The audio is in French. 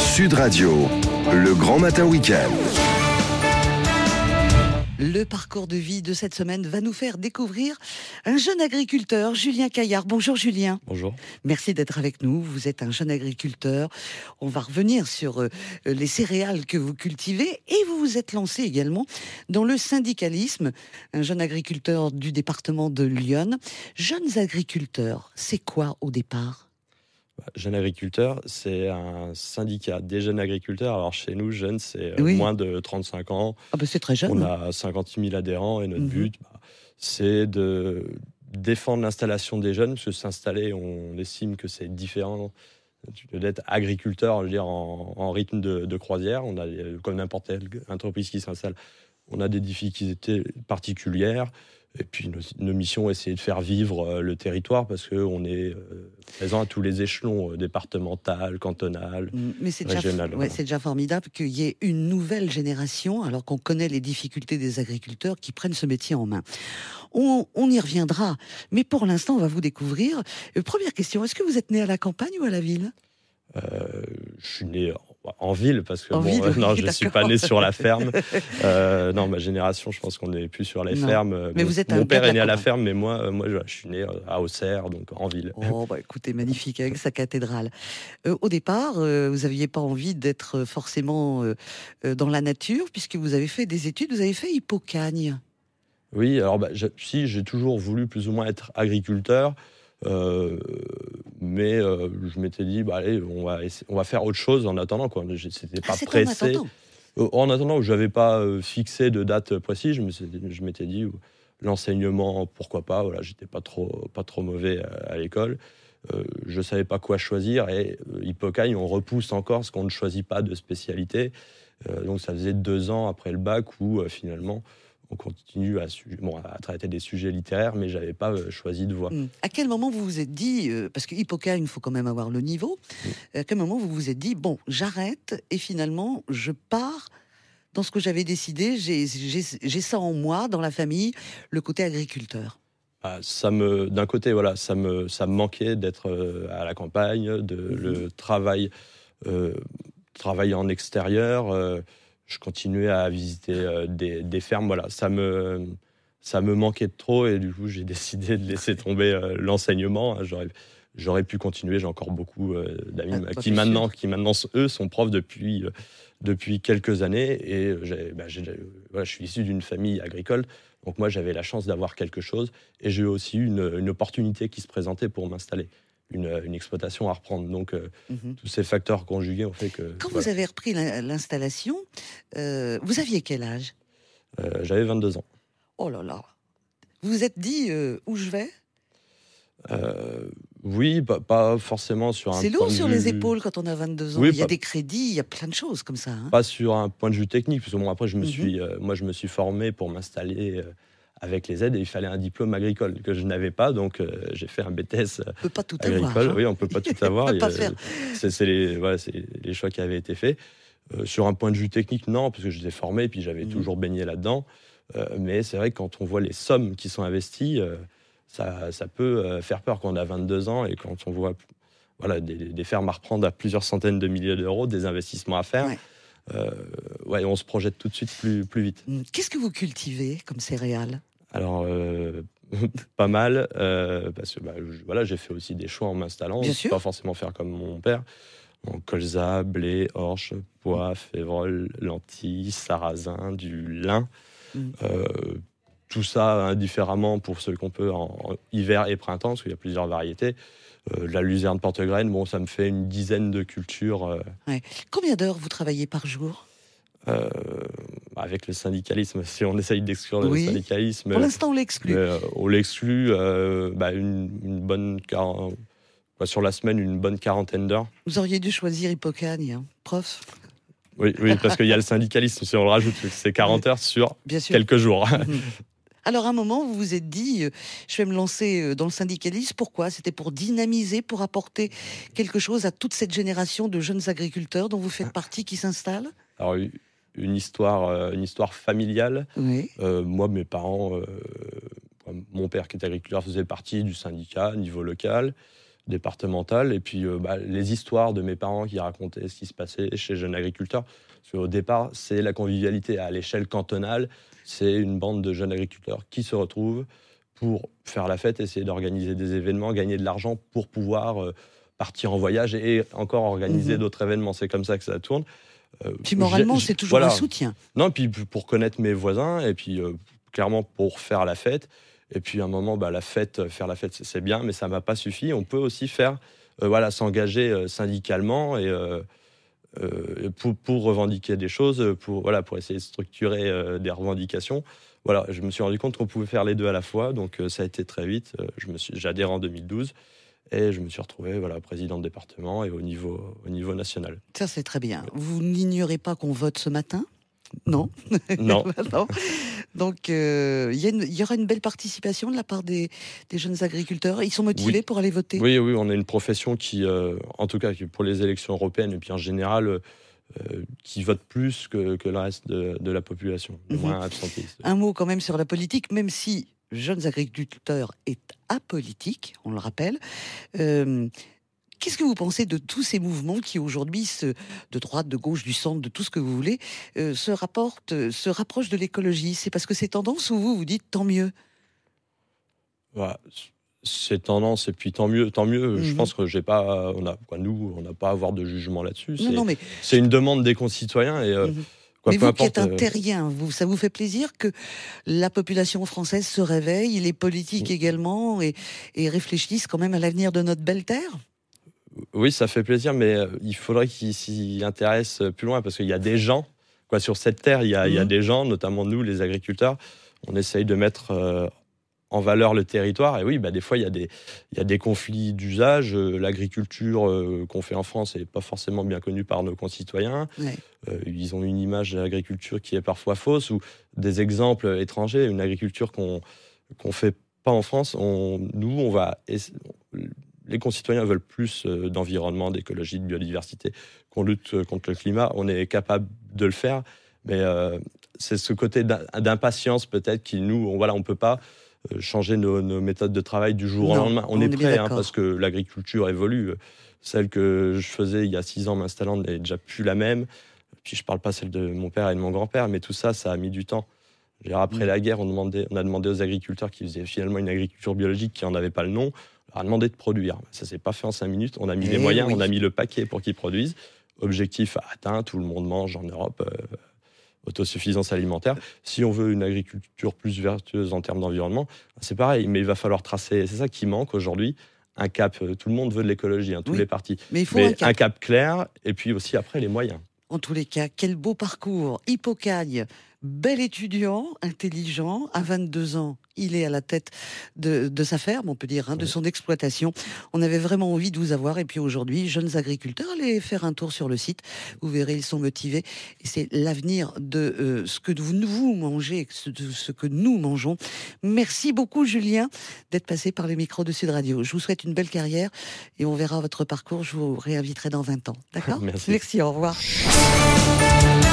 Sud Radio, le grand matin week-end. Le parcours de vie de cette semaine va nous faire découvrir un jeune agriculteur, Julien Caillard. Bonjour Julien. Bonjour. Merci d'être avec nous. Vous êtes un jeune agriculteur. On va revenir sur les céréales que vous cultivez et vous vous êtes lancé également dans le syndicalisme. Un jeune agriculteur du département de l'Yonne. Jeunes agriculteurs, c'est quoi au départ ? Jeunes agriculteurs, c'est un syndicat des jeunes agriculteurs. Alors chez nous, jeunes, c'est Oui. moins de 35 ans. Ah ben c'est très jeune. On a 50 000 adhérents et notre but, c'est de défendre l'installation des jeunes. Parce que s'installer, on estime que c'est différent d'être agriculteur, je veux dire, en rythme de croisière. On a, comme n'importe quelle entreprise qui s'installe, on a des difficultés particulières. Et puis nos missions, essayer de faire vivre le territoire parce qu'on est présent à tous les échelons, départemental, cantonal, Mais c'est régional. c'est déjà formidable qu'il y ait une nouvelle génération, alors qu'on connaît les difficultés des agriculteurs, qui prennent ce métier en main. On y reviendra, mais pour l'instant, on va vous découvrir. Première question, est-ce que vous êtes né à la campagne ou à la ville ? Je suis né en ville parce que Ville, oui, non, je ne suis pas né sur la ferme. Non, ma génération, je pense qu'on n'est plus sur les fermes. Mais vous êtes mon père est né à la campagne. ferme, mais moi, je suis né à Auxerre, donc en ville. Oh, bah écoutez, magnifique, avec sa cathédrale. Au départ, vous n'aviez pas envie d'être forcément dans la nature, puisque vous avez fait des études, vous avez fait Hippocagne. Oui, alors j'ai toujours voulu plus ou moins être agriculteur. Mais je m'étais dit, allez, on va faire autre chose en attendant, quoi. C'était pas pressé. En attendant, je n'avais pas fixé de date précise. Je m'étais dit, l'enseignement, pourquoi pas. Voilà, j'étais pas trop mauvais à l'école. Je savais pas quoi choisir. Et Hippocagne, on repousse encore parce qu'on ne choisit pas de spécialité. Donc ça faisait 2 ans après le bac où finalement on continue à traiter des sujets littéraires, mais je n'avais pas choisi de voie. À quel moment vous vous êtes dit, parce que Hippocagne, il faut quand même avoir le niveau, à quel moment vous vous êtes dit, bon, j'arrête et finalement, je pars dans ce que j'avais décidé, j'ai ça en moi, dans la famille, le côté agriculteur. D'un côté, voilà, ça me manquait d'être à la campagne, le travail en extérieur. Je continuais à visiter des fermes. Voilà, ça me manquait de trop et du coup, j'ai décidé de laisser tomber l'enseignement. J'aurais pu continuer. J'ai encore beaucoup d'amis qui maintenant, eux, sont profs depuis quelques années. Et je suis issu d'une famille agricole. Donc moi, j'avais la chance d'avoir quelque chose. Et j'ai eu aussi une opportunité qui se présentait pour m'installer. Une exploitation à reprendre. Donc, tous ces facteurs conjugués ont fait que... Quand vous avez repris l'installation, vous aviez quel âge ? J'avais 22 ans. Oh là là. Vous vous êtes dit, où je vais ? Oui, pas forcément sur un C'est point lourd de sur vue... les épaules quand on a 22 ans. Oui, il y a des crédits, il y a plein de choses comme ça. Pas sur un point de vue technique, parce que après, je me suis formé pour m'installer... avec les aides, et il fallait un diplôme agricole que je n'avais pas, donc j'ai fait un BTS on peut pas tout agricole. avoir, hein. Oui, on peut pas tout avoir. On peut pas faire. C'est les choix qui avaient été faits. Sur un point de vue technique, non, parce que j'étais formé, et puis j'avais toujours baigné là-dedans. Mais c'est vrai que quand on voit les sommes qui sont investies, ça peut faire peur quand on a 22 ans, et quand on voit des fermes à reprendre à plusieurs centaines de milliers d'euros, des investissements à faire. Ouais. On se projette tout de suite plus vite. Qu'est-ce que vous cultivez comme céréales ? Alors, pas mal, parce que j'ai fait aussi des choix en m'installant. Bien sûr. Pas forcément faire comme mon père. Donc, colza, blé, orge, pois, févrole, lentilles, sarrasin, du lin. Tout ça indifféremment pour ce qu'on peut en hiver et printemps, parce qu'il y a plusieurs variétés. La luzerne porte-graine, ça me fait une dizaine de cultures. Ouais. Combien d'heures vous travaillez par jour ? Avec le syndicalisme, si on essaye d'exclure le syndicalisme... Pour l'instant, on l'exclut. On l'exclut une bonne... sur la semaine, une bonne quarantaine d'heures. Vous auriez dû choisir Hippocagne, hein, prof. Oui, parce qu'il y a le syndicalisme, si on le rajoute, c'est 40 heures sur quelques jours. Alors, à un moment, vous vous êtes dit, je vais me lancer dans le syndicalisme. Pourquoi ? C'était pour dynamiser, pour apporter quelque chose à toute cette génération de jeunes agriculteurs dont vous faites partie qui s'installent ? Alors, une histoire familiale. Oui. Moi, mes parents, mon père qui est agriculteur faisait partie du syndicat à niveau local. départementale. Et puis les histoires de mes parents qui racontaient ce qui se passait chez Jeunes Agriculteurs. Parce qu'au départ, c'est la convivialité à l'échelle cantonale. C'est une bande de jeunes agriculteurs qui se retrouvent pour faire la fête, essayer d'organiser des événements, gagner de l'argent pour pouvoir partir en voyage et encore organiser d'autres événements. C'est comme ça que ça tourne. Puis moralement, c'est toujours un soutien. Non, puis pour connaître mes voisins et puis clairement pour faire la fête. Et puis à un moment, faire la fête, c'est bien, mais ça m'a pas suffi. On peut aussi faire, s'engager syndicalement et pour revendiquer des choses, pour essayer de structurer des revendications. Voilà, je me suis rendu compte qu'on pouvait faire les deux à la fois, donc ça a été très vite. J'ai adhéré en 2012 et je me suis retrouvé président de département et au niveau national. Ça, c'est très bien. Vous n'ignorez pas qu'on vote ce matin ? Non. Non. Non. Donc, il y aura une belle participation de la part des jeunes agriculteurs. Ils sont motivés pour aller voter ? Oui, on a une profession qui, en tout cas pour les élections européennes et puis en général, qui vote plus que le reste de la population, moins absentiste. Un mot quand même sur la politique, même si Jeunes Agriculteurs est apolitique, on le rappelle. Qu'est-ce que vous pensez de tous ces mouvements qui aujourd'hui, de droite, de gauche, du centre, de tout ce que vous voulez, se rapprochent de l'écologie ? C'est parce que c'est tendance ou vous dites tant mieux ? Voilà. C'est tendance et puis tant mieux. Je pense que on n'a pas à avoir de jugement là-dessus. C'est une demande des concitoyens et. Mais vous qui êtes un terrien, ça vous fait plaisir que la population française se réveille, les politiques également, et réfléchissent quand même à l'avenir de notre belle terre ? Oui, ça fait plaisir, mais il faudrait qu'ils s'y intéressent plus loin, parce qu'il y a des gens, sur cette terre, il y a des gens, notamment nous, les agriculteurs, on essaye de mettre en valeur le territoire, et oui, des fois, il y a des conflits d'usage. L'agriculture qu'on fait en France n'est pas forcément bien connue par nos concitoyens. Ouais. Ils ont une image de l'agriculture qui est parfois fausse, ou des exemples étrangers, une agriculture qu'on fait pas en France. Les concitoyens veulent plus d'environnement, d'écologie, de biodiversité, qu'on lutte contre le climat. On est capable de le faire, mais c'est ce côté d'impatience peut-être qui on peut pas changer nos méthodes de travail du jour au lendemain. On est prêt, parce que l'agriculture évolue. Celle que je faisais il y a 6 ans m'installant n'est déjà plus la même. Puis je parle pas celle de mon père et de mon grand-père, mais tout ça, ça a mis du temps. Après la guerre, on a demandé aux agriculteurs qui faisaient finalement une agriculture biologique qui n'en avait pas le nom, on leur a demandé de produire. Ça s'est pas fait en 5 minutes. On a mis les moyens, on a mis le paquet pour qu'ils produisent. Objectif atteint, tout le monde mange en Europe, autosuffisance alimentaire. Si on veut une agriculture plus vertueuse en termes d'environnement, c'est pareil, mais il va falloir tracer. C'est ça qui manque aujourd'hui. Un cap, tout le monde veut de l'écologie, tous les partis. Mais il faut un cap clair, et puis aussi après les moyens. En tous les cas, quel beau parcours. Hippocagne, bel étudiant, intelligent, à 22 ans, il est à la tête de sa ferme, on peut dire, de son exploitation. On avait vraiment envie de vous avoir, et puis aujourd'hui, jeunes agriculteurs, allez faire un tour sur le site, vous verrez, ils sont motivés, et c'est l'avenir de ce que vous mangez, de ce que nous mangeons. Merci beaucoup, Julien, d'être passé par le micro de Sud Radio. Je vous souhaite une belle carrière, et on verra votre parcours, je vous réinviterai dans 20 ans. D'accord ? Merci. Merci, au revoir.